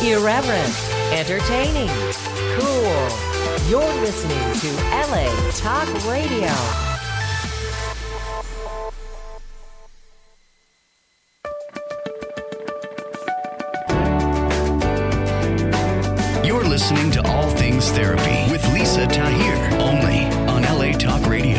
Irreverent, entertaining, cool. You're listening to LA Talk Radio. You're listening to All Things Therapy with Lisa Tahir, only on LA Talk Radio.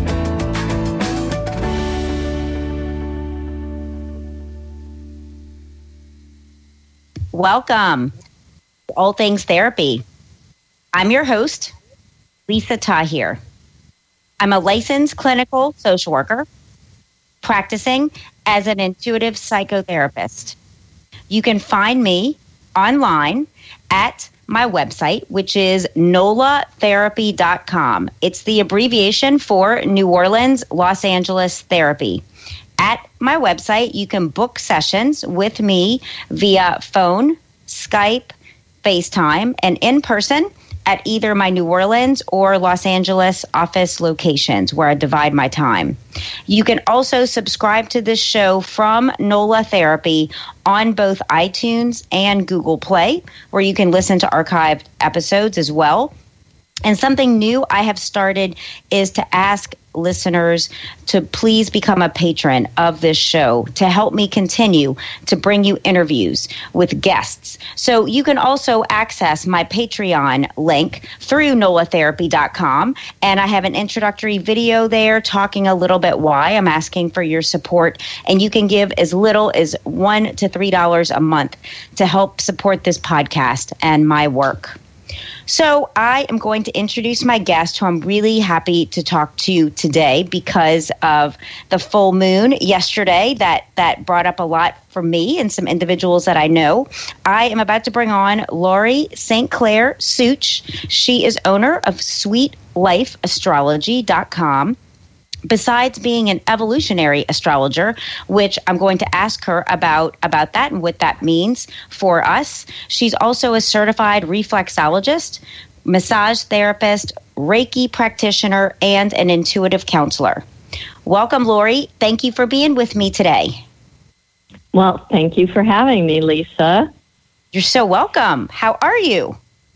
Welcome to All Things Therapy. I'm your host, Lisa Tahir. I'm a licensed clinical social worker practicing as an intuitive psychotherapist. You can find me online at my website, which is nolatherapy.com. It's the abbreviation for New Orleans, Los Angeles Therapy. At my website, you can book sessions with me via phone, Skype, FaceTime, and in person at either my New Orleans or Los Angeles office locations where I divide my time. You can also subscribe to this show from NOLA Therapy on both iTunes and Google Play, where you can listen to archived episodes as well. And something new I have started is to ask listeners to please become a patron of this show to help me continue to bring you interviews with guests. So you can also access my Patreon link through nolatherapy.com. And I have an introductory video there talking a little bit why I'm asking for your support. And you can give as little as $1 to $3 a month to help support this podcast and my work. So I am going to introduce my guest, who I'm really happy to talk to today because of the full moon yesterday that brought up a lot for me and some individuals that I know. I am about to bring on Lori St. Clair Such. She is owner of SweetLifeAstrology.com. Besides being an evolutionary astrologer, which I'm going to ask her about that and what that means for us, she's also a certified reflexologist, massage therapist, Reiki practitioner, and an intuitive counselor. Welcome, Lori. Thank you for being with me today. Well, thank you for having me, Lisa. You're so welcome. How are you?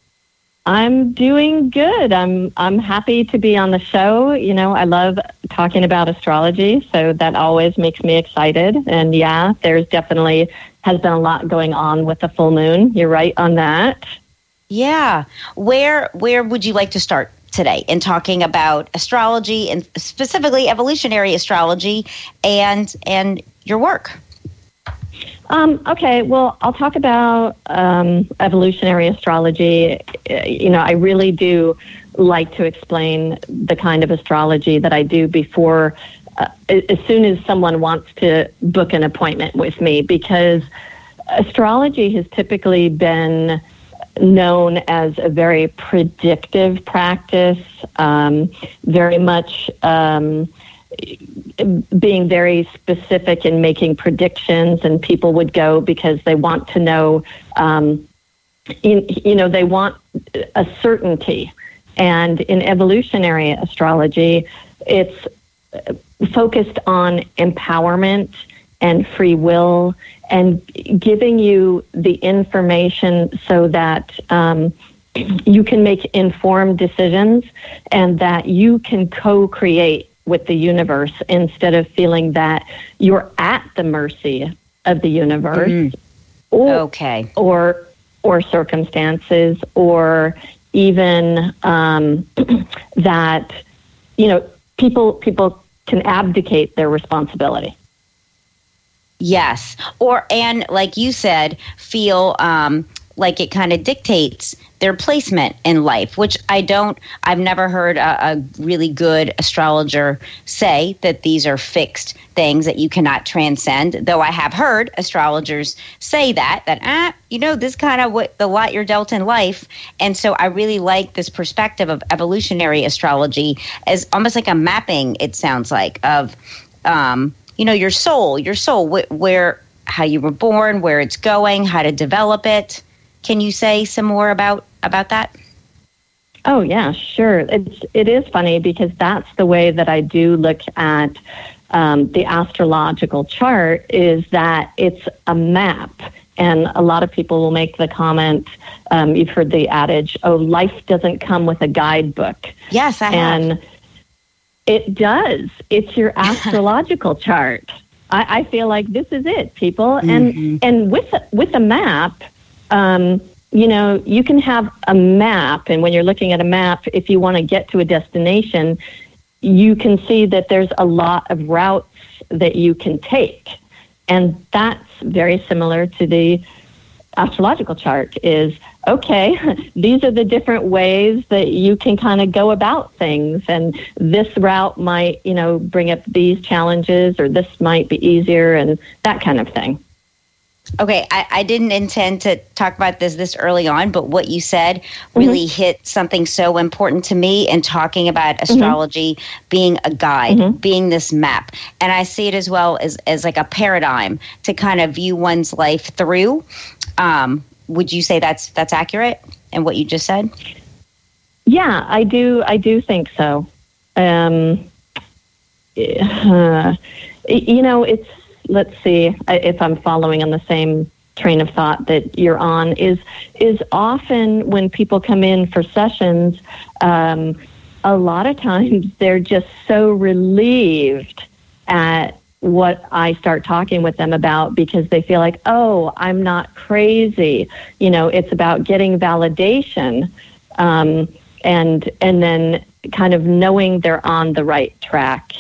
I'm doing good. I'm happy to be on the show. You know, I love talking about astrology, so that always makes me excited. And yeah, there's definitely has been a lot going on with the full moon. You're right on that. Yeah. Where would you like to start today in talking about astrology and specifically evolutionary astrology and your work? Okay, well, I'll talk about evolutionary astrology. You know, I really do like to explain the kind of astrology that I do before, as soon as someone wants to book an appointment with me, because astrology has typically been known as a very predictive practice, very much being very specific in making predictions, and people would go because they want to know, they want a certainty. And in evolutionary astrology, it's focused on empowerment and free will and giving you the information so that you can make informed decisions and that you can co-create with the universe instead of feeling that you're at the mercy of the universe or circumstances, or even that, you know, people can abdicate their responsibility. Yes. And like you said, feel like it kind of dictates their placement in life, which I've never heard a really good astrologer say that these are fixed things that you cannot transcend, though I have heard astrologers say that this kind of what the lot you're dealt in life. And so I really like this perspective of evolutionary astrology as almost like a mapping, it sounds like, of, your soul, where, how you were born, where it's going, how to develop it. Can you say some more about that? Oh, yeah, sure. It is funny because that's the way that I do look at the astrological chart, is that it's a map. And a lot of people will make the comment, you've heard the adage, oh, life doesn't come with a guidebook. Yes, I have. And it does. It's your astrological chart. I feel like this is it, people. And with a map, you can have a map, and when you're looking at a map, if you want to get to a destination, you can see that there's a lot of routes that you can take. And that's very similar to the astrological chart is, okay, these are the different ways that you can kind of go about things. And this route might, bring up these challenges, or this might be easier, and that kind of thing. Okay, I didn't intend to talk about this early on, but what you said really hit something so important to me in talking about astrology being a guide, being this map. And I see it as well as like a paradigm to kind of view one's life through. Would you say that's accurate in what you just said? Yeah, I do think so. It's, let's see if I'm following on the same train of thought that you're on, is often when people come in for sessions, a lot of times they're just so relieved at what I start talking with them about, because they feel like, oh, I'm not crazy. It's about getting validation, and then kind of knowing they're on the right track.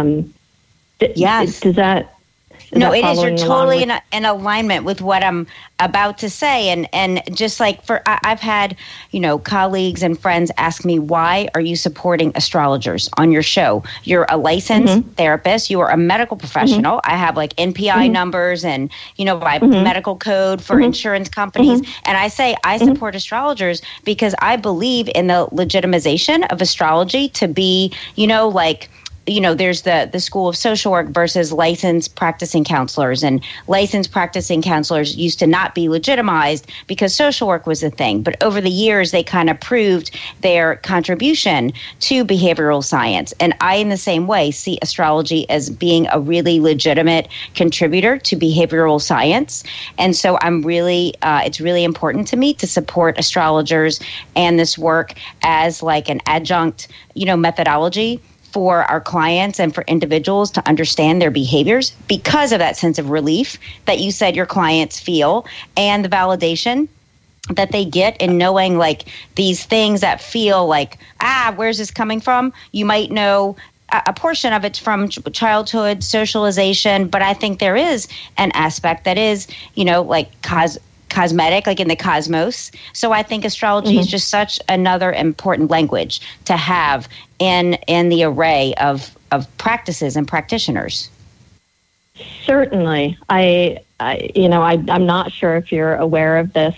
Yes. Does that... No, it is. You're totally in alignment with what I'm about to say. And just like I've had, colleagues and friends ask me, why are you supporting astrologers on your show? You're a licensed therapist. You are a medical professional. I have like NPI numbers and, my medical code for insurance companies. And I say I support astrologers because I believe in the legitimization of astrology to be, there's the School of Social Work versus licensed practicing counselors. And licensed practicing counselors used to not be legitimized because social work was a thing. But over the years, they kind of proved their contribution to behavioral science. And I, in the same way, see astrology as being a really legitimate contributor to behavioral science. And so it's really important to me to support astrologers and this work as like an adjunct, methodology for our clients and for individuals to understand their behaviors because of that sense of relief that you said your clients feel and the validation that they get in knowing like these things that feel like, where's this coming from? You might know a portion of it's from childhood socialization, but I think there is an aspect that is, like cosmetic, like in the cosmos. So I think astrology is just such another important language to have in the array of practices and practitioners. Certainly. I'm not sure if you're aware of this.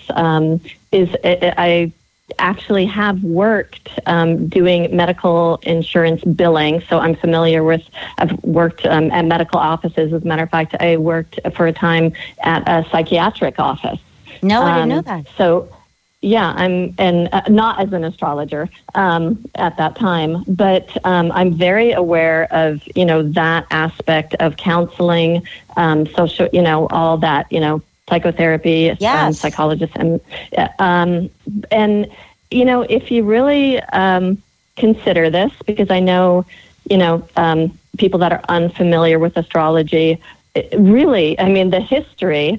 I actually have worked doing medical insurance billing, so I'm familiar with. I've worked at medical offices. As a matter of fact, I worked for a time at a psychiatric office. No, I didn't know that. So, yeah, and not as an astrologer at that time, but I'm very aware of, that aspect of counseling, social, all that, psychotherapy, psychologists, and if you really consider this, because I know, people that are unfamiliar with astrology, really, I mean, the history.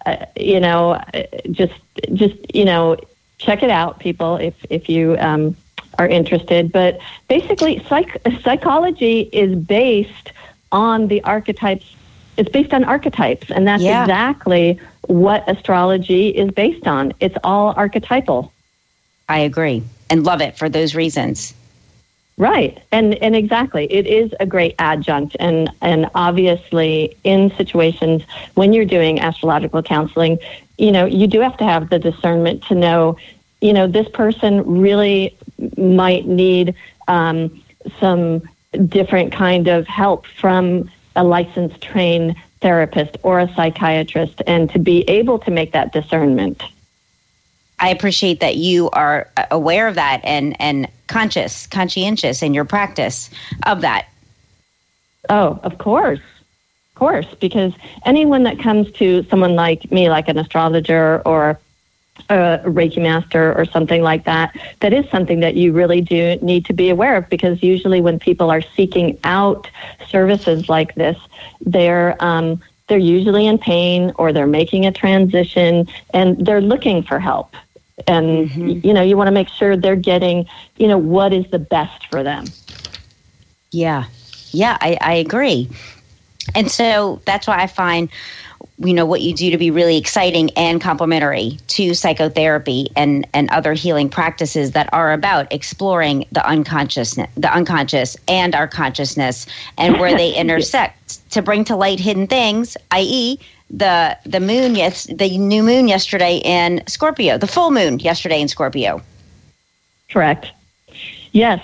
Just check it out, people, if you are interested. But basically, psychology is based on the archetypes. It's based on archetypes, and that's exactly what astrology is based on. It's all archetypal. I agree and love it for those reasons. Right. And exactly. It is a great adjunct. And obviously in situations when you're doing astrological counseling, you do have to have the discernment to know, this person really might need some different kind of help from a licensed trained therapist or a psychiatrist, and to be able to make that discernment. I appreciate that you are aware of that and conscientious in your practice of that. Oh, of course. course, because anyone that comes to someone like me, like an astrologer or a Reiki master or something like that, that is something that you really do need to be aware of, because usually when people are seeking out services like this, they're usually in pain, or they're making a transition and they're looking for help. And, you know, you want to make sure they're getting, you know, what is the best for them. Yeah. Yeah, I agree. And so that's why I find, you know, what you do to be really exciting and complementary to psychotherapy and other healing practices that are about exploring the unconscious and our consciousness, and where they intersect to bring to light hidden things, i.e., the new moon yesterday in Scorpio, the full moon yesterday in Scorpio. Correct. Yes.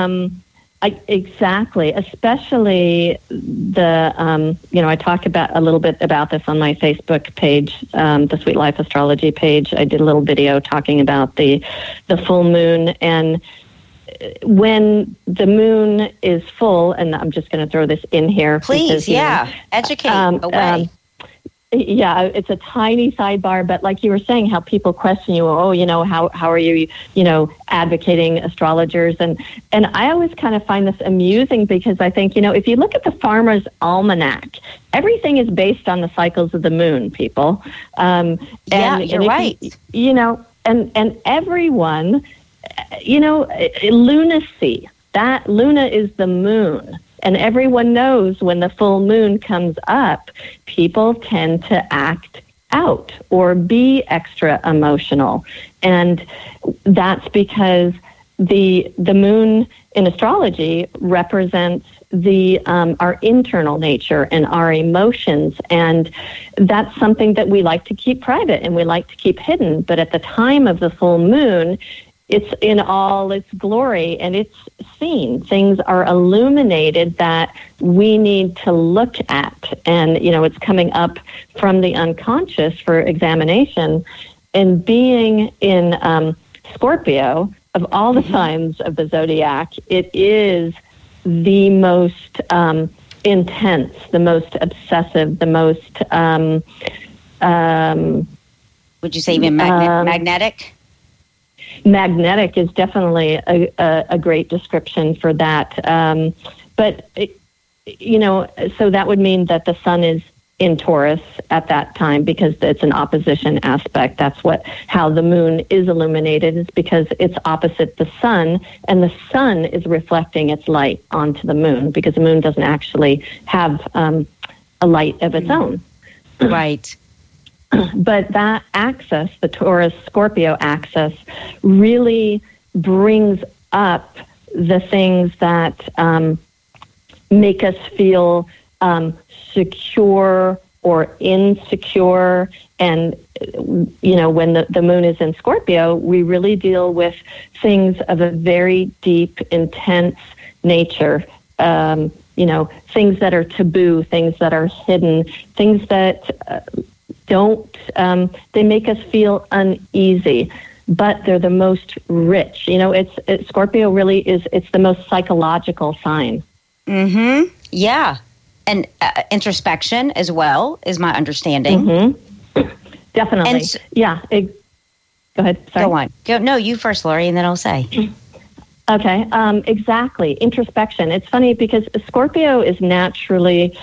Exactly. Especially the, you know, I talk about a little bit about this on my Facebook page, the Sweet Life Astrology page. I did a little video talking about the full moon, and when the moon is full, and I'm just going to throw this in here. Please, because, educate away. Yeah, it's a tiny sidebar, but like you were saying, how people question you, oh, you know, how are you, you know, advocating astrologers? And I always kind of find this amusing, because I think, you know, if you look at the Farmer's Almanac, everything is based on the cycles of the moon, people. You're right. You know, and everyone, you know, lunacy, that Luna is the moon. And everyone knows when the full moon comes up, people tend to act out or be extra emotional. And that's because the moon in astrology represents our internal nature and our emotions. And that's something that we like to keep private and we like to keep hidden. But at the time of the full moon, it's in all its glory, and it's seen. Things are illuminated that we need to look at. And, you know, it's coming up from the unconscious for examination. And being in Scorpio, of all the signs of the zodiac, it is the most intense, the most obsessive, the most... would you say even magnetic? Magnetic is definitely a great description for that. But, you know, so that would mean that the sun is in Taurus at that time, because it's an opposition aspect. That's how the moon is illuminated, is because it's opposite the sun, and the sun is reflecting its light onto the moon, because the moon doesn't actually have a light of its own. Right. But that axis, the Taurus-Scorpio axis, really brings up the things that make us feel secure or insecure. And, you know, when the moon is in Scorpio, we really deal with things of a very deep, intense nature. You know, things that are taboo, things that are hidden, things that... they make us feel uneasy, but they're the most rich. You know, Scorpio really is, it's the most psychological sign. Mm-hmm. Yeah. And introspection as well, is my understanding. Mm-hmm. Definitely. Go ahead. Sorry. Go on. No, you first, Lori, and then I'll say. Okay. Exactly. Introspection. It's funny because Scorpio is naturally...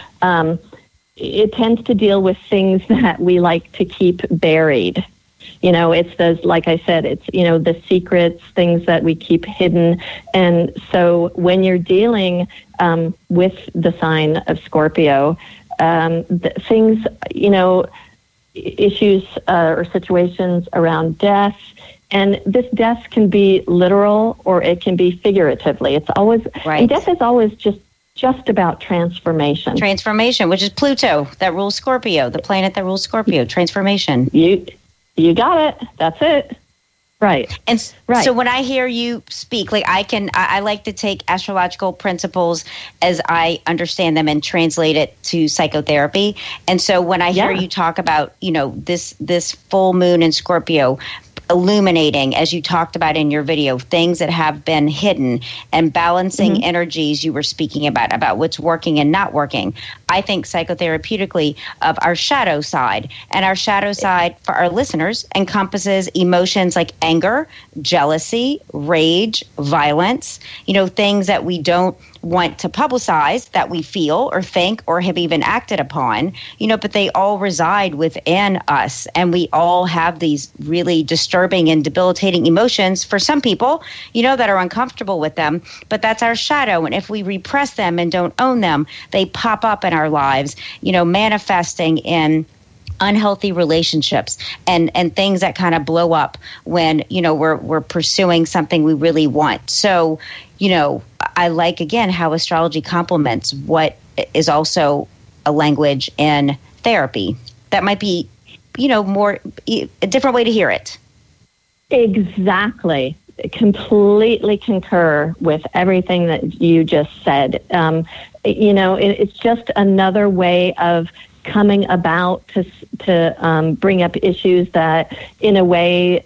it tends to deal with things that we like to keep buried. You know, it's those, like I said, it's, you know, the secrets, things that we keep hidden. And so when you're dealing with the sign of Scorpio, things, you know, issues or situations around death, and this death can be literal or it can be figuratively. It's always, right. And death is always just about transformation. Transformation, which is Pluto that rules Scorpio, the planet that rules Scorpio. Transformation. You got it. That's it. Right. And so when I hear you speak, like I like to take astrological principles as I understand them and translate it to psychotherapy. And so when I hear you talk about, you know, this full moon in Scorpio, illuminating, as you talked about in your video, things that have been hidden, and balancing energies you were speaking about what's working and not working. I think psychotherapeutically of our shadow side. And our shadow side for our listeners encompasses emotions like anger, jealousy, rage, violence, things that we don't want to publicize that we feel or think or have even acted upon, but they all reside within us. And we all have these really disturbing and debilitating emotions for some people, that are uncomfortable with them. But that's our shadow. And if we repress them and don't own them, they pop up in our lives, manifesting in unhealthy relationships and things that kind of blow up when, we're pursuing something we really want. So, I like, again, how astrology complements what is also a language in therapy. That might be, more a different way to hear it. Exactly. Completely concur with everything that you just said. It's just another way of coming about to bring up issues that, in a way,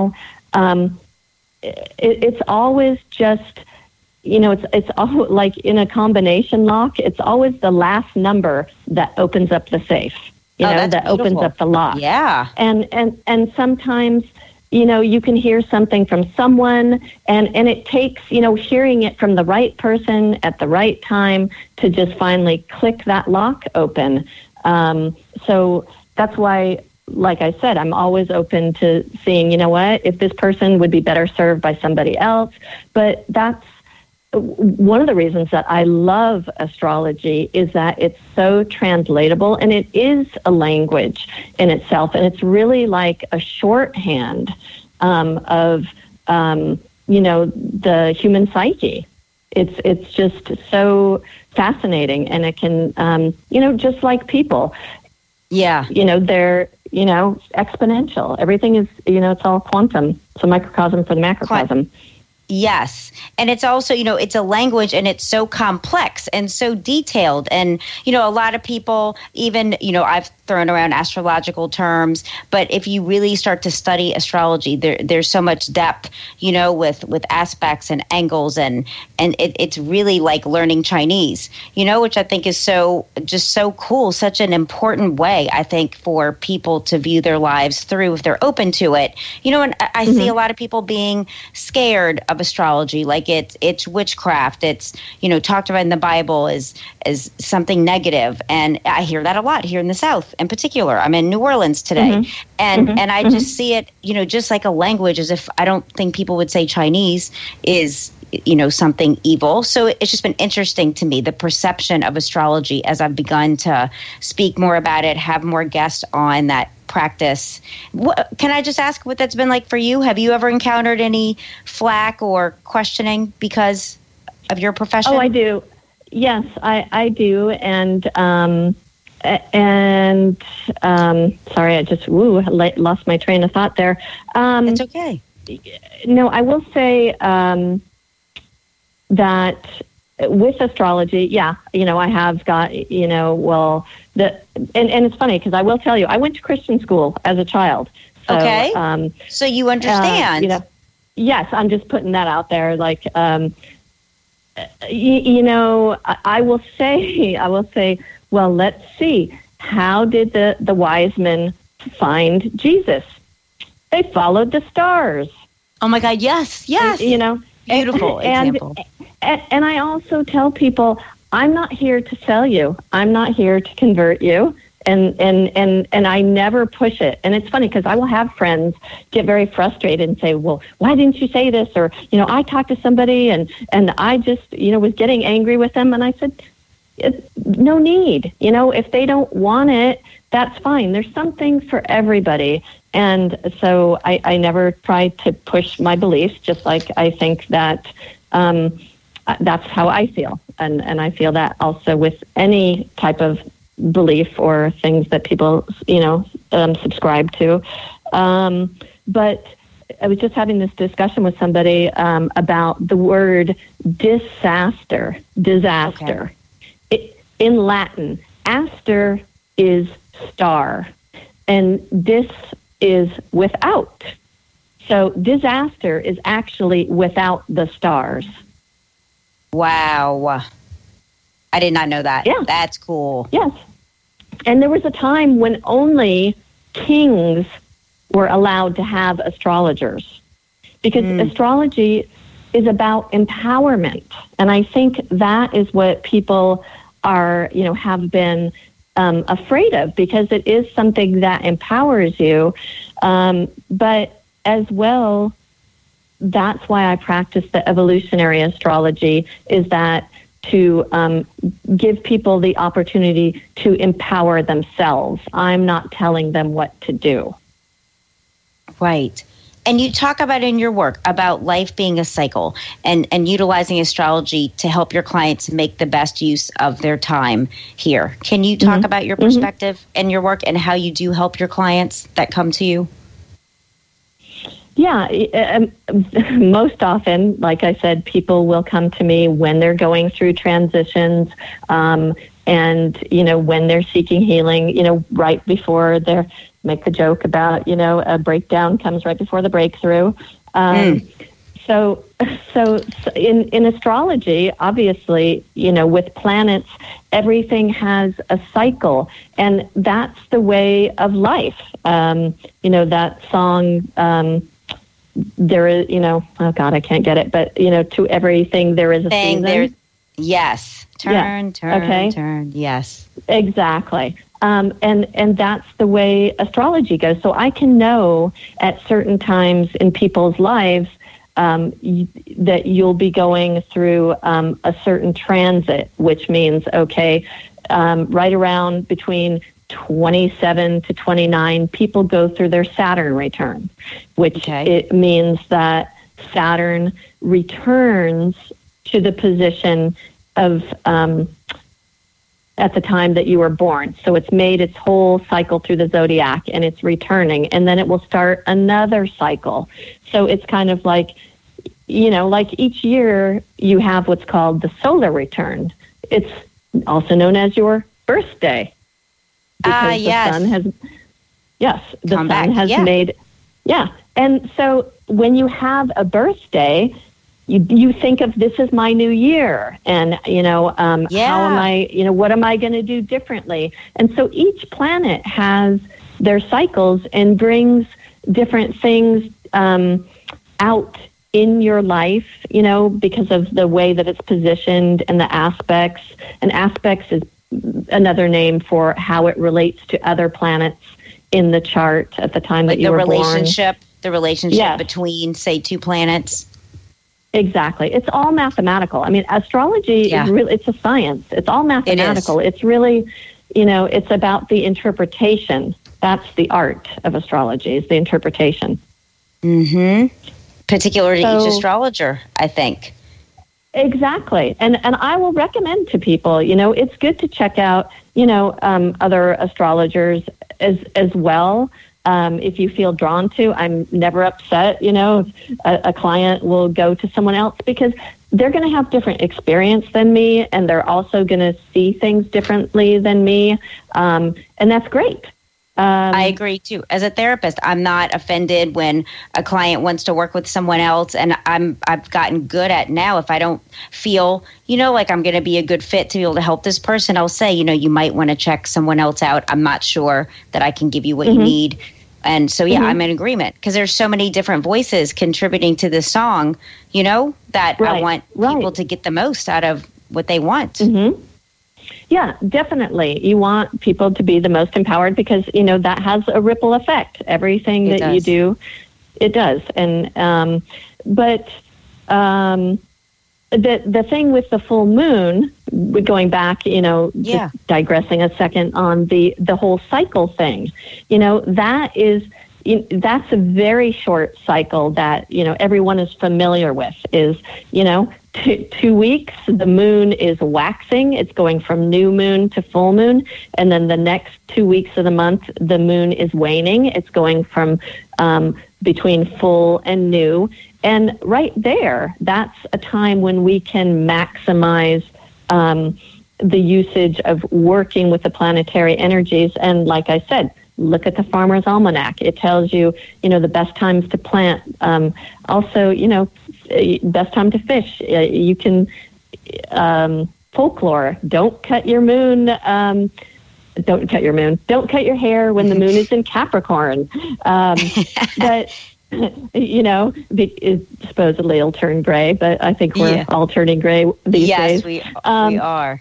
it's always just, it's all like in a combination lock. It's always the last number that opens up the safe. That beautiful. Opens up the lock. Yeah. And sometimes, you can hear something from someone, and it takes, hearing it from the right person at the right time to just finally click that lock open. So that's why, like I said, I'm always open to seeing, if this person would be better served by somebody else. But that's one of the reasons that I love astrology, is that it's so translatable, and it is a language in itself, and it's really like a shorthand of the human psyche. It's just so fascinating, and it can just like people. Yeah. They're exponential. Everything is it's all quantum. It's a microcosm for the macrocosm. Yes. And it's also, it's a language, and it's so complex and so detailed. And, a lot of people, even, I've thrown around astrological terms, but if you really start to study astrology, there's so much depth, with aspects and angles, and it's really like learning Chinese, which I think is so cool, such an important way, I think, for people to view their lives through if they're open to it. And I see a lot of people being scared of astrology, like it's witchcraft. It's talked about in the Bible as something negative, and I hear that a lot here in the South. In particular, I'm in New Orleans today, and I just see it, just like a language, as if I don't think people would say Chinese is something evil. So it's just been interesting to me, the perception of astrology, as I've begun to speak more about it, have more guests on that practice. Can I just ask what that's been like for you? Have you ever encountered any flack or questioning because of your profession? Oh, I do. Yes, I do. And sorry, I just lost my train of thought there. It's okay. No, I will say that with astrology, I have got, and it's funny because I will tell you, I went to Christian school as a child. So, okay. So you understand. Yes, I'm just putting that out there. Like, I will say, well, let's see. How did the wise men find Jesus? They followed the stars. Oh my God! Yes. Beautiful example. And I also tell people, I'm not here to sell you. I'm not here to convert you. And I never push it. And it's funny because I will have friends get very frustrated and say, well, why didn't you say this? Or, I talked to somebody and I just, was getting angry with them. And I said, no need. If they don't want it, that's fine. There's something for everybody. And so I never try to push my beliefs, just like I think that that's how I feel. And I feel that also with any type of belief or things that people, subscribe to. But I was just having this discussion with somebody about the word disaster. Okay. In Latin, aster is star, and dis is without. So disaster is actually without the stars. Wow. I did not know that. Yeah. That's cool. Yes. And there was a time when only kings were allowed to have astrologers, because astrology is about empowerment. And I think that is what people are, have been afraid of, because it is something that empowers you. But as well, that's why I practice the evolutionary astrology, is that to give people the opportunity to empower themselves. I'm not telling them what to do. Right. And you talk about in your work about life being a cycle and utilizing astrology to help your clients make the best use of their time here. Can you talk about your perspective and your work and how you do help your clients that come to you? Yeah, most often, like I said, people will come to me when they're going through transitions, and, when they're seeking healing, right before they're, make the joke about, a breakdown comes right before the breakthrough. So in astrology, obviously, with planets, everything has a cycle, and that's the way of life. That song, there is, oh God, I can't get it, but, to everything there is a season. Yes. Turn, yes. Exactly. And that's the way astrology goes. So I can know at certain times in people's lives that you'll be going through a certain transit, which means, right around between 27 to 29, people go through their Saturn return, which it means that Saturn returns to the position of at the time that you were born. So it's made its whole cycle through the zodiac, and it's returning, and then it will start another cycle. So it's kind of like, like each year you have what's called the solar return. It's also known as your birthday. Because the sun has made, And so when you have a birthday, you think of, this is my new year, and how am I, what am I going to do differently? And so each planet has their cycles and brings different things out in your life, because of the way that it's positioned and the aspects. And aspects is another name for how it relates to other planets in the chart at the time that you were born. The relationship between, say, two planets. Exactly. It's all mathematical. I mean, astrology is really, it's a science. It's all mathematical. It's really, it's about the interpretation. That's the art of astrology, is the interpretation. Particular to each astrologer, I think. Exactly. And I will recommend to people, it's good to check out, other astrologers as well. If you feel drawn to, I'm never upset, if a client will go to someone else, because they're going to have different experience than me, and they're also going to see things differently than me. And that's great. I agree too. As a therapist, I'm not offended when a client wants to work with someone else, and I've gotten good at now, if I don't feel, like I'm going to be a good fit to be able to help this person, I'll say, you might want to check someone else out. I'm not sure that I can give you what you need. And so, I'm in agreement, because there's so many different voices contributing to this song, that I want people to get the most out of what they want. Yeah, definitely. You want people to be the most empowered, because, that has a ripple effect. Everything that you do, it does. And, but the thing with the full moon, going back, just digressing a second on the whole cycle thing, that's a very short cycle that, everyone is familiar with, is, 2 weeks, the moon is waxing. It's going from new moon to full moon. And then the next 2 weeks of the month, the moon is waning. It's going from between full and new. And right there, that's a time when we can maximize the usage of working with the planetary energies. And like I said, look at the Farmer's Almanac. It tells you, the best times to plant. Also, best time to fish. You can, folklore, don't cut your moon. Don't cut your hair when the moon is in Capricorn. But, supposedly it'll turn gray, but I think we're all turning gray these days. Yes, we are.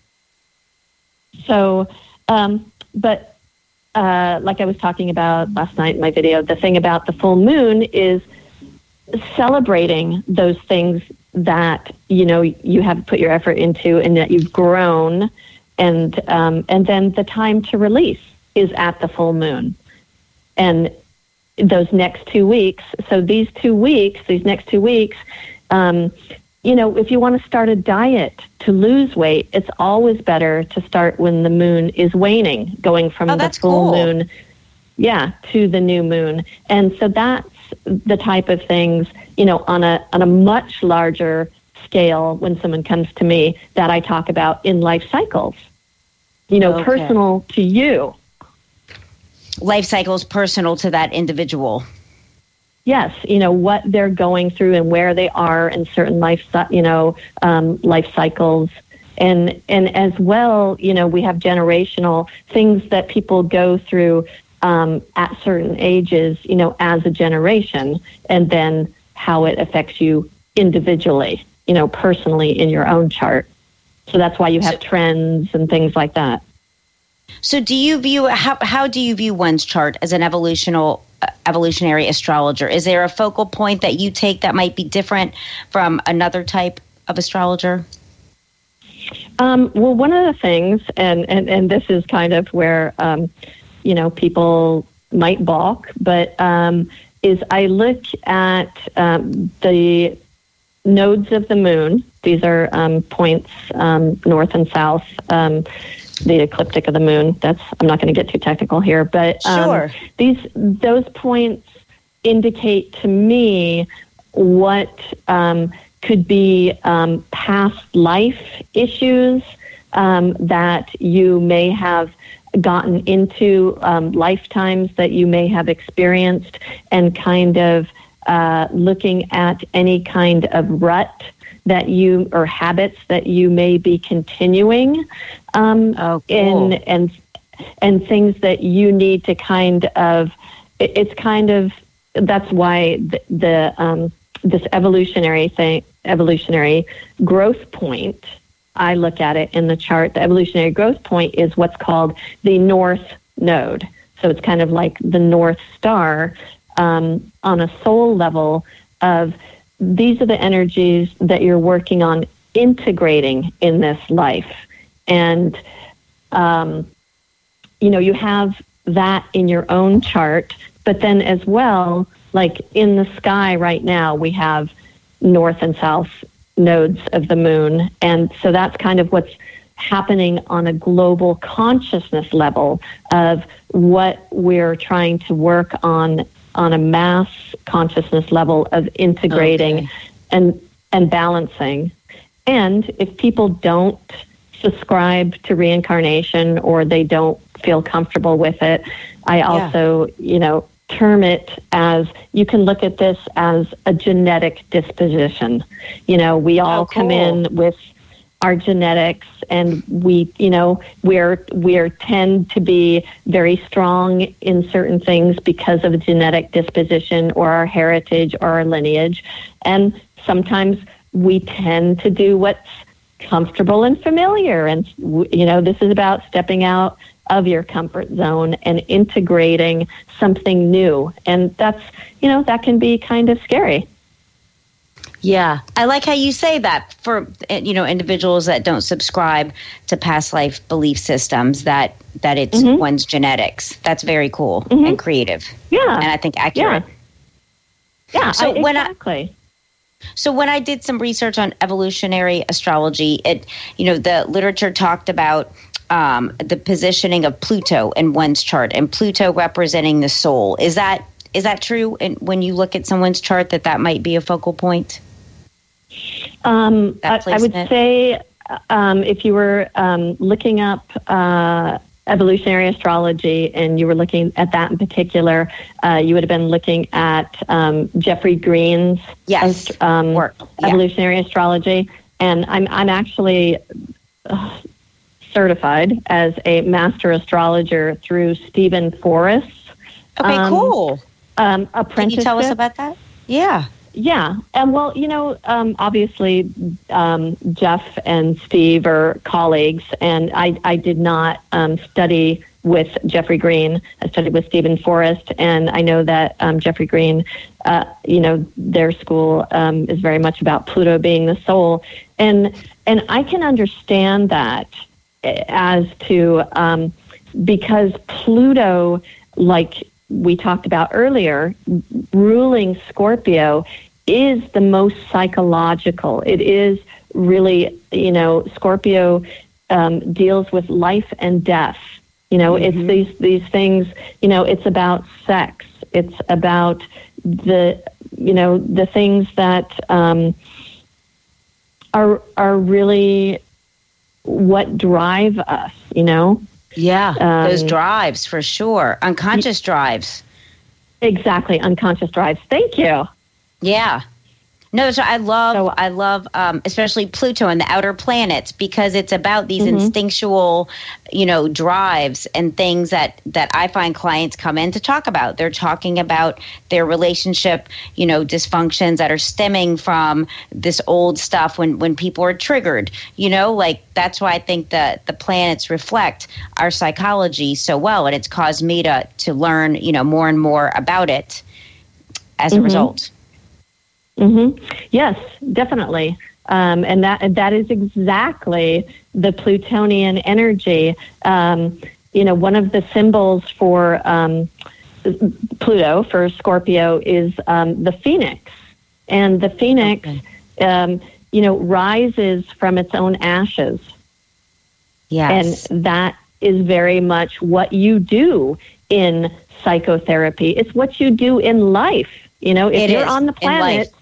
So, but like I was talking about last night in my video, the thing about the full moon is celebrating those things that, you have put your effort into and that you've grown. And then the time to release is at the full moon. And those next 2 weeks, these next 2 weeks, if you want to start a diet to lose weight, it's always better to start when the moon is waning, going from the full moon, to the new moon. And so that's the type of things, on a much larger scale when someone comes to me that I talk about in life cycles, personal to you. Life cycles personal to that individual. Yes, what they're going through and where they are in certain life cycles. And as well, we have generational things that people go through at certain ages, as a generation, and then how it affects you individually, personally in your own chart. So that's why you have trends and things like that. So do you view, how do you view one's chart as an evolutionary astrologer? Is there a focal point that you take that might be different from another type of astrologer? Well, one of the things, and this is kind of where, people might balk, but is I look at the nodes of the moon. These are points north and south, the ecliptic of the moon. I'm not going to get too technical here, but sure. Those points indicate to me what could be past life issues that you may have gotten into, lifetimes that you may have experienced, and kind of looking at any kind of rut that or habits that you may be continuing, cool. and things that you need to kind of. It's kind of, that's why this evolutionary growth point. I look at it in the chart. The evolutionary growth point is what's called the North Node. So it's kind of like the North Star on a soul level of. These are the energies that you're working on integrating in this life. And, you have that in your own chart, but then as well, like in the sky right now, we have north and south nodes of the moon. And so that's kind of what's happening on a global consciousness level of what we're trying to work on a mass consciousness level of integrating and balancing. And if people don't subscribe to reincarnation or they don't feel comfortable with it, I also, term it as, you can look at this as a genetic disposition. We all come in with our genetics, and we tend to be very strong in certain things because of a genetic disposition or our heritage or our lineage. And sometimes we tend to do what's comfortable and familiar. And, this is about stepping out of your comfort zone and integrating something new. And that's, that can be kind of scary. Yeah, I like how you say that for, individuals that don't subscribe to past life belief systems, that it's one's genetics. That's very cool and creative. Yeah. And I think accurate. Yeah, so exactly. So when I did some research on evolutionary astrology, the literature talked about the positioning of Pluto in one's chart, and Pluto representing the soul. Is that true? And when you look at someone's chart, that might be a focal point? I would say if you were looking up evolutionary astrology and you were looking at that in particular, you would have been looking at Jeffrey Green's work. Evolutionary astrology. And I'm actually certified as a master astrologer through Stephen Forrest's cool. Apprenticeship. Can you tell us about that? Yeah. Yeah. And well, obviously, Jeff and Steve are colleagues, and I did not study with Jeffrey Green. I studied with Stephen Forrest, and I know that Jeffrey Green, their school is very much about Pluto being the soul. And I can understand that as to, because Pluto, like we talked about earlier, ruling Scorpio is the most psychological. It is really, Scorpio deals with life and death. It's these things, it's about sex. It's about the things that are really what drive us, Yeah, those drives for sure. Unconscious drives. Exactly, unconscious drives. Thank you. Yeah. No, so I love especially Pluto and the outer planets, because it's about these instinctual, drives and things that I find clients come in to talk about. They're talking about their relationship, dysfunctions that are stemming from this old stuff when people are triggered, that's why I think that the planets reflect our psychology so well. And it's caused me to learn, more and more about it as a result. Mm-hmm. Yes, definitely. And that is exactly the Plutonian energy. One of the symbols for Pluto, for Scorpio, is the phoenix. And the phoenix, rises from its own ashes. Yes. And that is very much what you do in psychotherapy. It's what you do in life. If you're on the planet,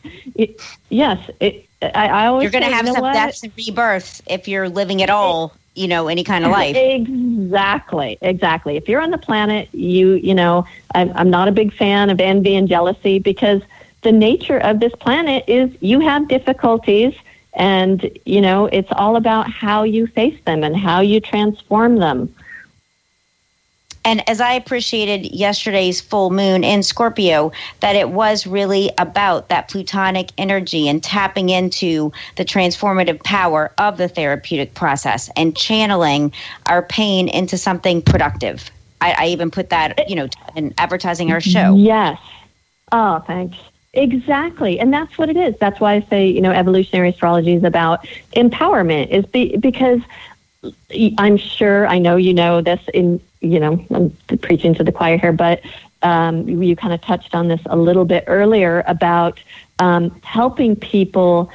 I always you're going to have some deaths and rebirths if you're living at all, any kind of life. Exactly. If you're on the planet, I'm not a big fan of envy and jealousy, because the nature of this planet is you have difficulties, and, it's all about how you face them and how you transform them. And as I appreciated yesterday's full moon in Scorpio, that it was really about that Plutonic energy and tapping into the transformative power of the therapeutic process and channeling our pain into something productive. I even put that, in advertising our show. Yes. Oh, thanks. Exactly. And that's what it is. That's why I say, evolutionary astrology is about empowerment, because I'm sure, I know this I'm preaching to the choir here, but you kind of touched on this a little bit earlier about helping people,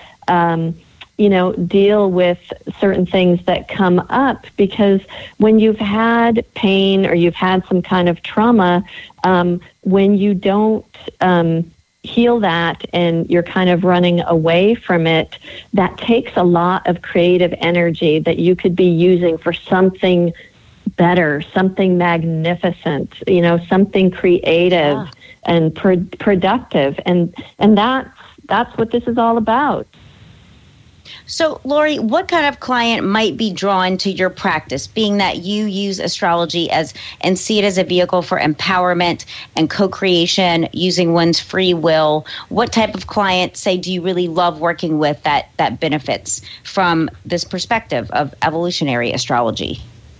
deal with certain things that come up, because when you've had pain or you've had some kind of trauma, when you don't heal that and you're kind of running away from it, that takes a lot of creative energy that you could be using for something better, something magnificent, something creative and productive. And that's what this is all about. So, Lori, what kind of client might be drawn to your practice, being that you use astrology and see it as a vehicle for empowerment and co-creation using one's free will? What type of client, say, do you really love working with that benefits from this perspective of evolutionary astrology?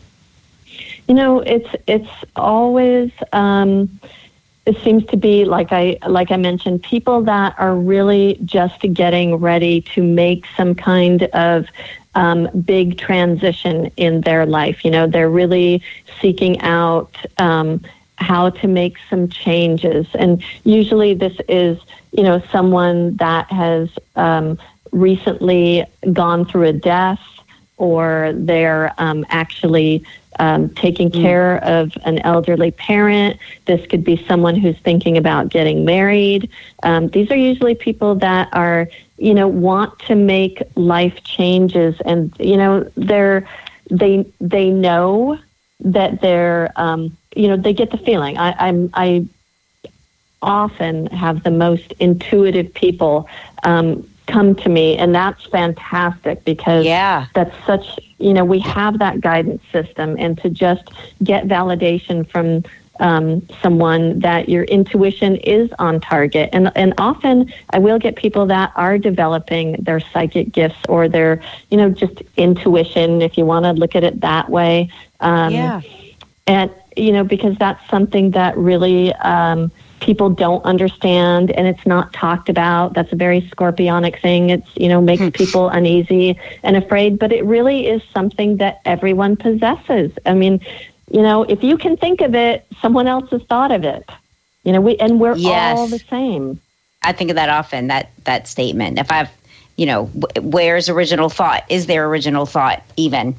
It's always it seems to be, like I mentioned, people that are really just getting ready to make some kind of big transition in their life. They're really seeking out how to make some changes. And usually this is, someone that has recently gone through a death, or they're actually taking care of an elderly parent. This could be someone who's thinking about getting married. These are usually people that are, want to make life changes, and they know that they're, they get the feeling. I often have the most intuitive people come to me, and that's fantastic because that's such, we have that guidance system, and to just get validation from someone that your intuition is on target. And often I will get people that are developing their psychic gifts or their, just intuition, if you want to look at it that way. And, because that's something that really people don't understand, and it's not talked about. That's a very scorpionic thing. It's, makes people uneasy and afraid, but it really is something that everyone possesses. I mean, if you can think of it, someone else has thought of it. We're all the same. I think of that often, that statement. If I've, where's original thought? Is there original thought even?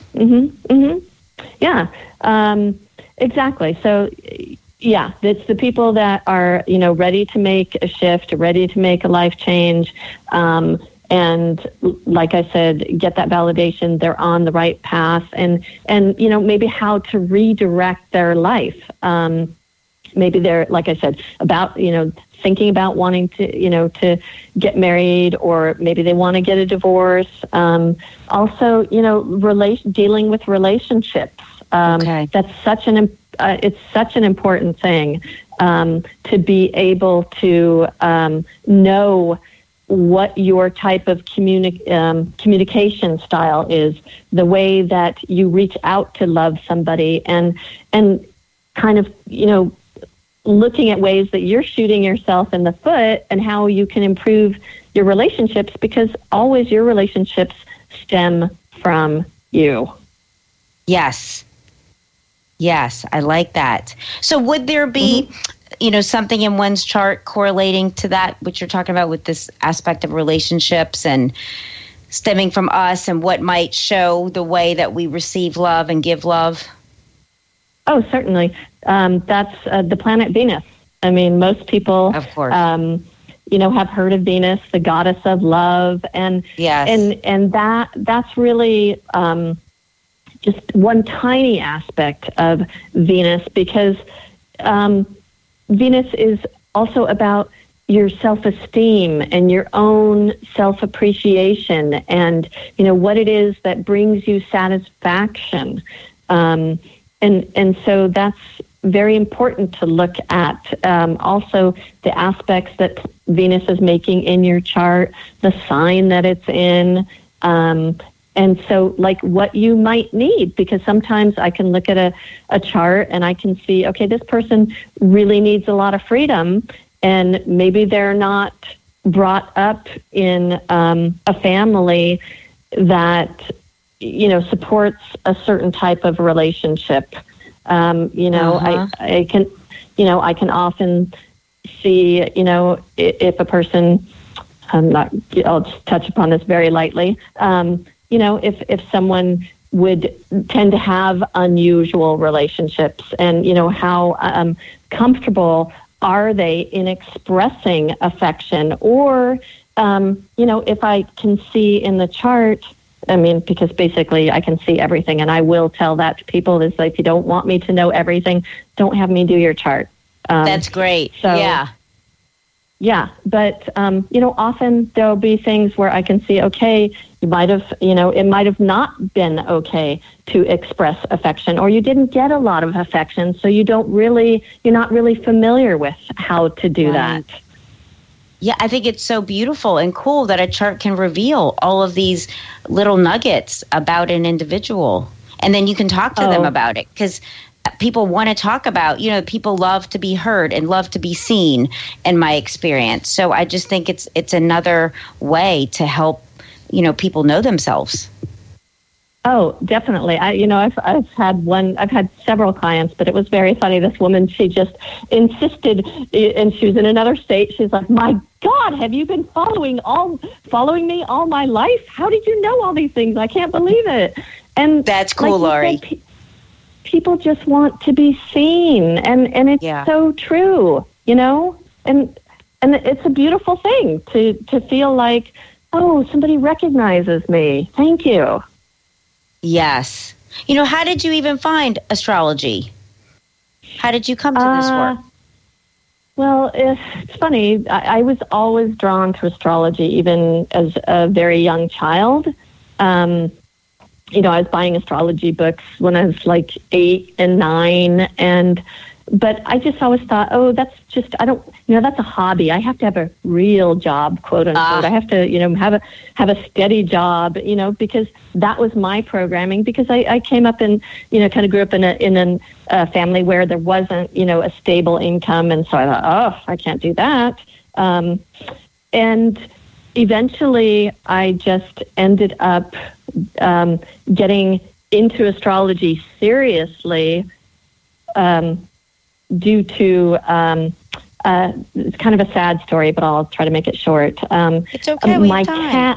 Yeah, exactly. So, it's the people that are, ready to make a shift, ready to make a life change. And like I said, get that validation, they're on the right path, and maybe how to redirect their life. Maybe they're, like I said, about, thinking about wanting to, to get married, or maybe they want to get a divorce. Also, dealing with relationships. That's such it's such an important thing to be able to know what your type of communication style is, the way that you reach out to love somebody, and kind of, looking at ways that you're shooting yourself in the foot and how you can improve your relationships, because always your relationships stem from you. Yes, I like that. So would there be, something in one's chart correlating to that, which you're talking about with this aspect of relationships and stemming from us, and what might show the way that we receive love and give love? Oh, certainly. That's the planet Venus. I mean, most people, of course, have heard of Venus, the goddess of love, and that's really just one tiny aspect of Venus, because Venus is also about your self-esteem and your own self-appreciation, and what it is that brings you satisfaction, and so that's very important to look at. Also, the aspects that Venus is making in your chart, the sign that it's in. And so, like, what you might need, because sometimes I can look at a chart and I can see, okay, this person really needs a lot of freedom, and maybe they're not brought up in a family that, supports a certain type of relationship. I can often see, if a person, I'll just touch upon this very lightly, if someone would tend to have unusual relationships, and, how comfortable are they in expressing affection, or, if I can see in the chart, because basically I can see everything, and I will tell that to people, is like, if you don't want me to know everything, don't have me do your chart. That's great. So, yeah, but, often there'll be things where I can see, okay, you might have, it might have not been okay to express affection, or you didn't get a lot of affection, so you're not really familiar with how to do that. Yeah, I think it's so beautiful and cool that a chart can reveal all of these little nuggets about an individual, and then you can talk to them about it, because people want to talk about, people love to be heard and love to be seen, in my experience. So I just think it's another way to help, people know themselves. Oh, definitely. I've had several clients, but it was very funny. This woman, she just insisted, and she was in another state. She's like, "My God, have you been following me all my life? How did you know all these things? I can't believe it." And that's cool, Lori. People just want to be seen, and it's so true, and it's a beautiful thing to feel like, oh, somebody recognizes me. Thank you. Yes. How did you even find astrology? How did you come to this work? Well, it's funny. I was always drawn to astrology, even as a very young child. I was buying astrology books when I was like 8 and 9, but I just always thought, that's just, that's a hobby. I have to have a real job, quote unquote. I have to, have a steady job, because that was my programming, because I came up and, kind of grew up in a family where there wasn't, a stable income. And so I thought, I can't do that. And eventually I just ended up getting into astrology seriously, due to it's kind of a sad story, but I'll try to make it short. It's okay. My cat,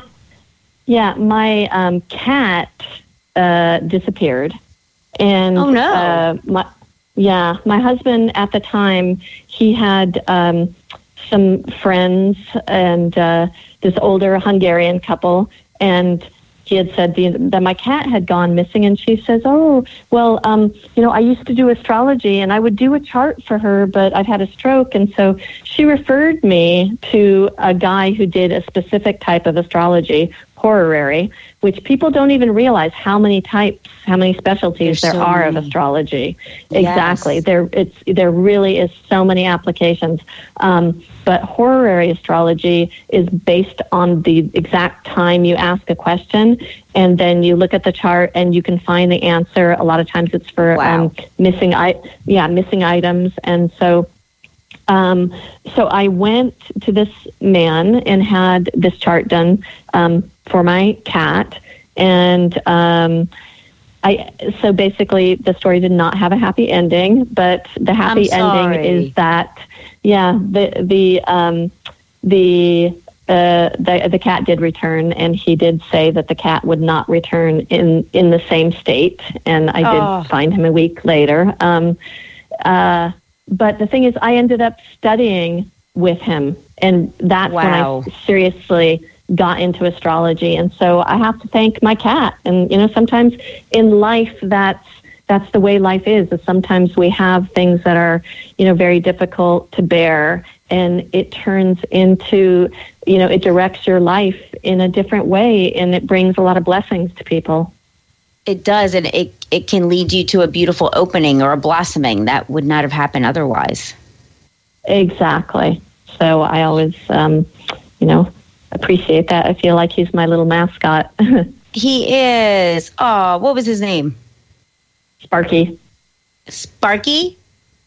my cat disappeared, and oh no, my husband at the time, he had some friends and this older Hungarian couple, and he had said that my cat had gone missing, and she says, I used to do astrology, and I would do a chart for her, but I've had a stroke. And so she referred me to a guy who did a specific type of astrology, horary, which people don't even realize how many types, how many specialties there are of astrology. Yes. Exactly. There really is so many applications. But horary astrology is based on the exact time you ask a question, and then you look at the chart and you can find the answer. A lot of times it's for missing items. And so I went to this man and had this chart done for my cat, and so basically the story did not have a happy ending, but the happy ending is that the cat did return, and he did say that the cat would not return in the same state, and I did find him a week later. But the thing is, I ended up studying with him, and that's when I seriously got into astrology. And so I have to thank my cat. And, sometimes in life, that's the way life is sometimes we have things that are, very difficult to bear, and it turns into, it directs your life in a different way, and it brings a lot of blessings to people. It does, and it can lead you to a beautiful opening or a blossoming that would not have happened otherwise. Exactly. So I always, appreciate that. I feel like he's my little mascot. He is. Oh, what was his name? Sparky. Sparky?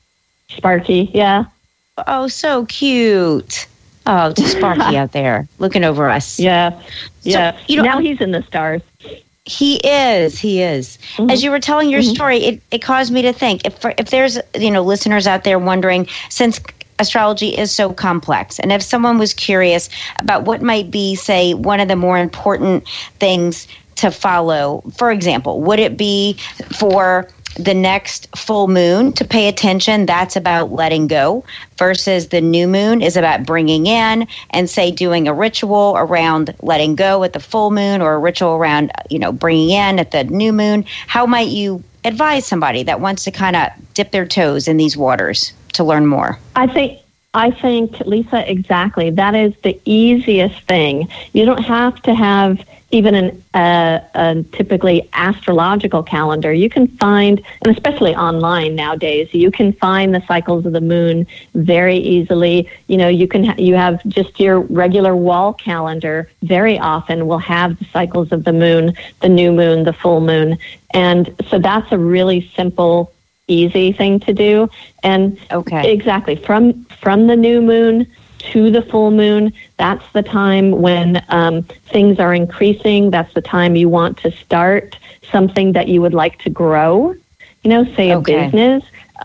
Sparky, yeah. Oh, so cute. Oh, just Sparky out there looking over us. Yeah. Yeah. So, now he's in the stars. He is. Mm-hmm. As you were telling your story, it caused me to think, if there's, listeners out there wondering, since astrology is so complex, and if someone was curious about what might be, say, one of the more important things to follow, for example, would it be for the next full moon to pay attention? That's about letting go, versus the new moon is about bringing in, and say doing a ritual around letting go at the full moon, or a ritual around, bringing in at the new moon. How might you advise somebody that wants to kind of dip their toes in these waters to learn more? I think, Lisa, exactly. That is the easiest thing. You don't have to have even a typically astrological calendar. You can find, and especially online nowadays, you can find the cycles of the moon very easily. You have just your regular wall calendar very often will have the cycles of the moon, the new moon, the full moon. And so that's a really simple, easy thing to do. And exactly from the new moon to the full moon, that's the time when things are increasing. That's the time you want to start something that you would like to grow, say a business.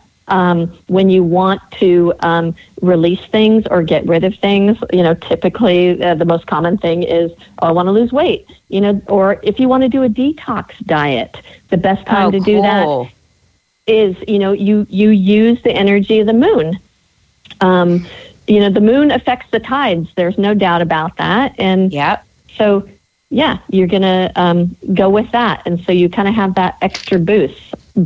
When you want to release things or get rid of things, typically the most common thing is, I want to lose weight, or if you want to do a detox diet, the best time to do that is, you use the energy of the moon. The moon affects the tides. There's no doubt about that. And so you're going to go with that. And so you kind of have that extra boost,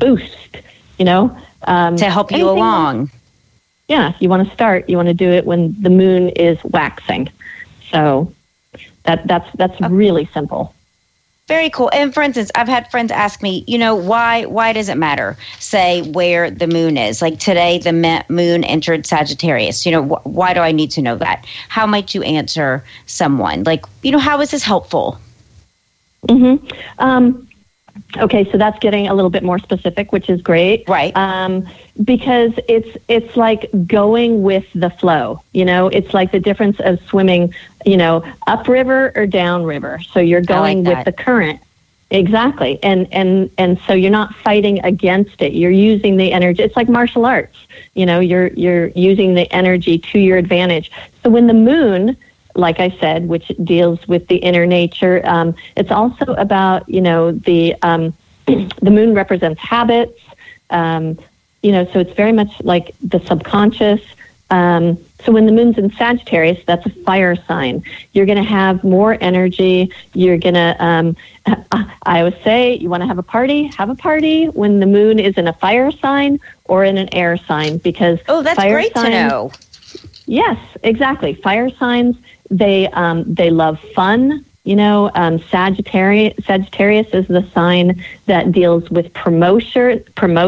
to help you along. You want to do it when the moon is waxing. So that's really simple. Very cool. And for instance, I've had friends ask me, why does it matter, say, where the moon is? Like today, the moon entered Sagittarius. Why do I need to know that? How might you answer someone? Like, how is this helpful? Mm-hmm. Okay, so that's getting a little bit more specific, which is great. Right. Because it's like going with the flow. It's like the difference of swimming, upriver or downriver. So you're going with the current. Exactly. And so you're not fighting against it. You're using the energy. It's like martial arts. You're using the energy to your advantage. So when the moon, like I said, which deals with the inner nature. It's also about, the moon represents habits, so it's very much like the subconscious. So when the moon's in Sagittarius, that's a fire sign. You're going to have more energy. You're going to, I always say, you want to have a party when the moon is in a fire sign or in an air sign, because that's great to know. Yes, exactly. Fire signs, they love fun. Sagittarius is the sign that deals with promotion,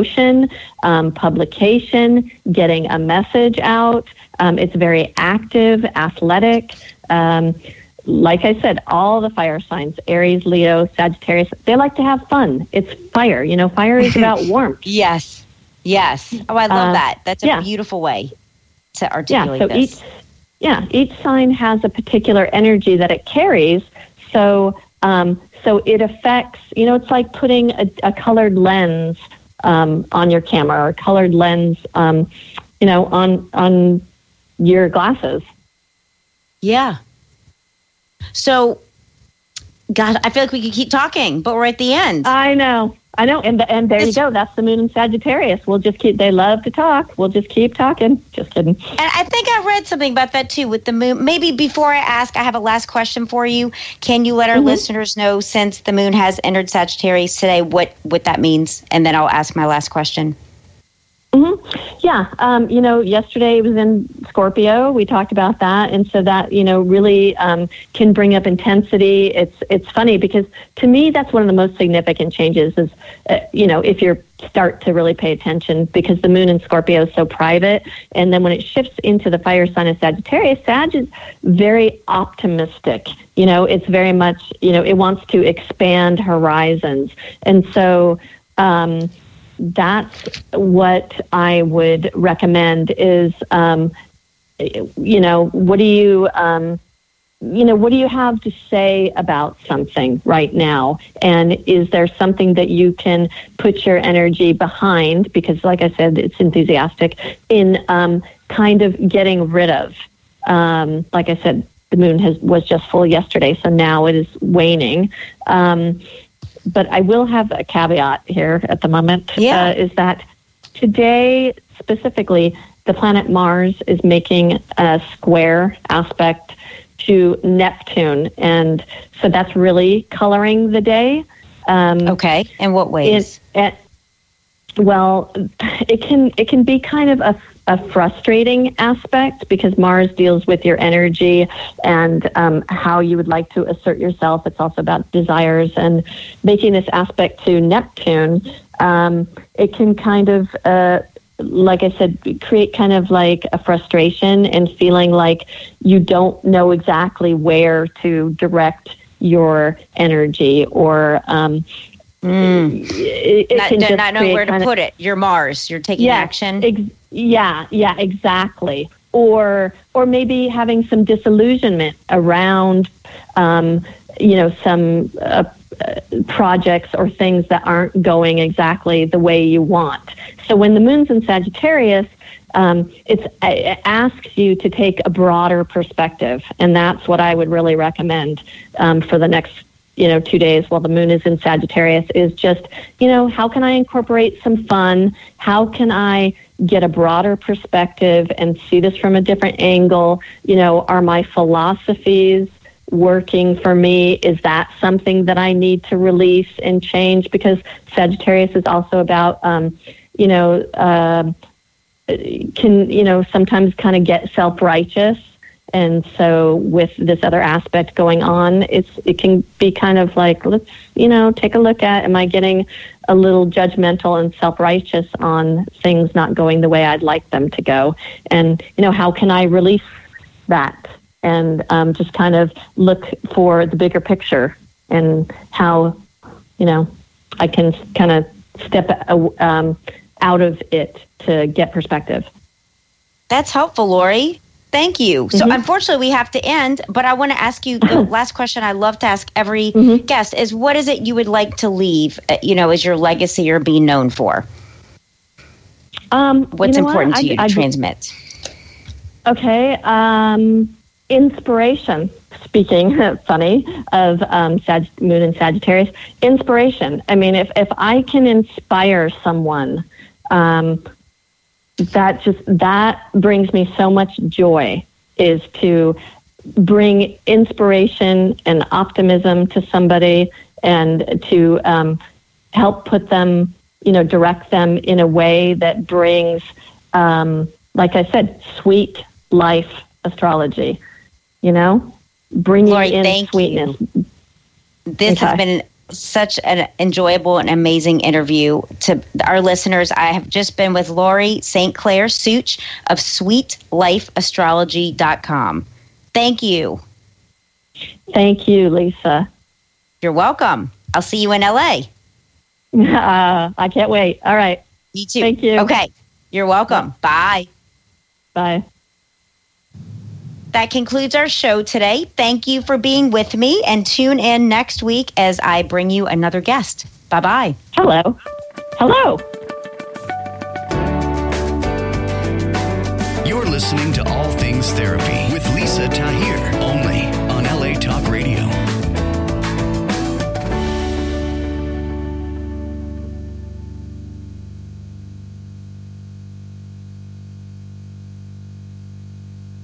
publication, getting a message out. It's very active, athletic. Like I said, all the fire signs, Aries, Leo, Sagittarius, they like to have fun. It's fire. Fire is about warmth. Yes. Oh, I love that. That's a beautiful way to articulate this. Each sign has a particular energy that it carries. So it affects, it's like putting a colored lens on your camera, or a colored lens, on your glasses. Yeah. So, God, I feel like we could keep talking, but we're at the end. I know. And there you go. That's the moon in Sagittarius. They love to talk. We'll just keep talking. Just kidding. And I think I read something about that too with the moon. Maybe before I ask, I have a last question for you. Can you let our listeners know, since the moon has entered Sagittarius today, what that means? And then I'll ask my last question. Yeah. Yesterday it was in Scorpio. We talked about that. And so that, really can bring up intensity. It's funny because to me, that's one of the most significant changes is, if you start to really pay attention, because the moon in Scorpio is so private. And then when it shifts into the fire sign of Sagittarius, Sag is very optimistic. It's very much, it wants to expand horizons. And so, that's what I would recommend is, what do you have to say about something right now? And is there something that you can put your energy behind? Because like I said, it's enthusiastic in kind of getting rid of. Like I said, the moon was just full yesterday, so now it is waning. But I will have a caveat here at the moment, is that today, specifically, the planet Mars is making a square aspect to Neptune. And so that's really coloring the day. Okay. In what ways? It can be kind of a frustrating aspect, because Mars deals with your energy and how you would like to assert yourself. It's also about desires, and making this aspect to Neptune, it can kind of, like I said, create kind of like a frustration and feeling like you don't know exactly where to direct your energy, or not knowing where to put it. You're Mars. You're taking action. Yeah, exactly. Or maybe having some disillusionment around, some projects or things that aren't going exactly the way you want. So when the moon's in Sagittarius, it asks you to take a broader perspective, and that's what I would really recommend for the next 2 days while the moon is in Sagittarius, is just, how can I incorporate some fun? How can I get a broader perspective and see this from a different angle? Are my philosophies working for me? Is that something that I need to release and change? Because Sagittarius is also about, can sometimes kind of get self-righteous. And so with this other aspect going on, it can be kind of like, let's, take a look at, am I getting a little judgmental and self-righteous on things not going the way I'd like them to go? And, how can I release that? And just kind of look for the bigger picture and how, I can kind of step out of it to get perspective. That's helpful, Lori. Thank you. So unfortunately, we have to end, but I want to ask you the last question I love to ask every guest is, what is it you would like to leave, as your legacy or be known for? What's important to you to transmit? Okay. Inspiration. Speaking funny of Moon and Sagittarius, inspiration. I mean, if I can inspire someone, that brings me so much joy, is to bring inspiration and optimism to somebody and to help put them, direct them in a way that brings, like I said, sweet life astrology, bringing Lori, in sweetness. You. This has been such an enjoyable and amazing interview. To our listeners, I have just been with Lori St. Clair Such of SweetLifeAstrology.com. Thank you. Thank you, Lisa. You're welcome. I'll see you in LA. I can't wait. All right. Me too. Thank you. Okay. You're welcome. Bye. Bye. That concludes our show today. Thank you for being with me, and tune in next week as I bring you another guest. Bye-bye. Hello. Hello. You're listening to All Things Therapy with Lisa Tahir.